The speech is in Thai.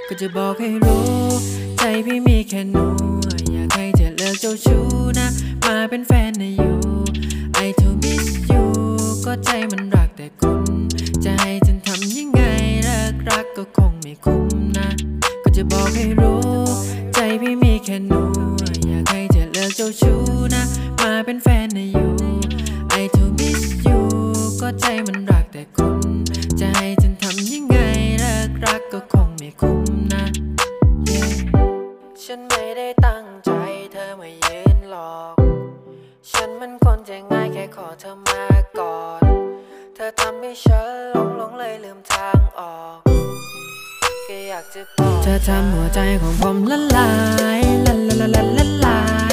ก็จะบอกให้รู้ใจพี่มีแค่หนูอยากให้เธอเลิกเจ้าชู้นะมาเป็นแฟนนะอยู่ I to miss you ก็ใจมันรักแต่คุณจะให้ฉันทำยังไงรักก็คงไม่คุ้มนะก็จะบอกให้รู้ใจพี่มีแค่หนูอยากให้เธอเลิกเจ้าชู้นะมาเป็นแฟนนะอยู่ I to miss you ก็ใจมันรักแต่คุณจะให้ฉันทำยังไงรักก็คงไม่คุ้มนะ yeah. ฉันไม่ได้ตั้งใจเธอมายืนหลอกฉันมันคนใจง่ายแค่ขอเธอมาก่อนเธอทำให้ฉันหลงเลยลืมทางออกก็อยากจะบอกเธอทำหัวใจของผมละลายละลาย